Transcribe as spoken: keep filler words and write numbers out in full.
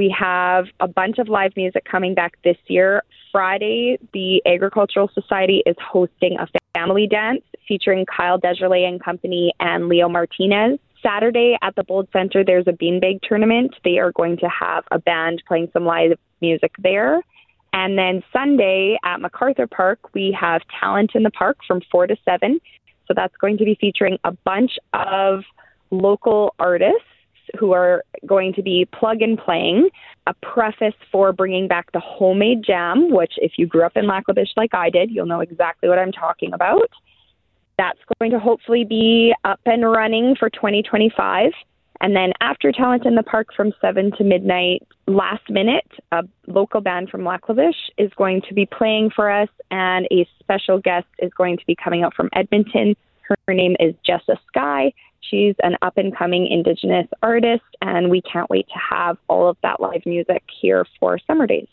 We have a bunch of live music coming back this year. Friday, the Agricultural Society is hosting a family dance featuring Kyle Desjardins and Company and Leo Martinez. Saturday at the Bold Center, there's a beanbag tournament. They are going to have a band playing some live music there. And then Sunday at MacArthur Park, we have Talent in the Park from four to seven. So that's going to be featuring a bunch of local artists who are going to be plug and playing. A preface for bringing back the homemade jam, which if you grew up in Lac-La-Biche like I did, you'll know exactly what I'm talking about. That's going to hopefully be up and running for twenty twenty-five. And then after Talent in the Park from seven to midnight, last minute, a local band from Lac-La-Biche is going to be playing for us, and a special guest is going to be coming out from Edmonton. Her name is Jessa Sky. She's an up-and-coming Indigenous artist, and we can't wait to have all of that live music here for Summer Days.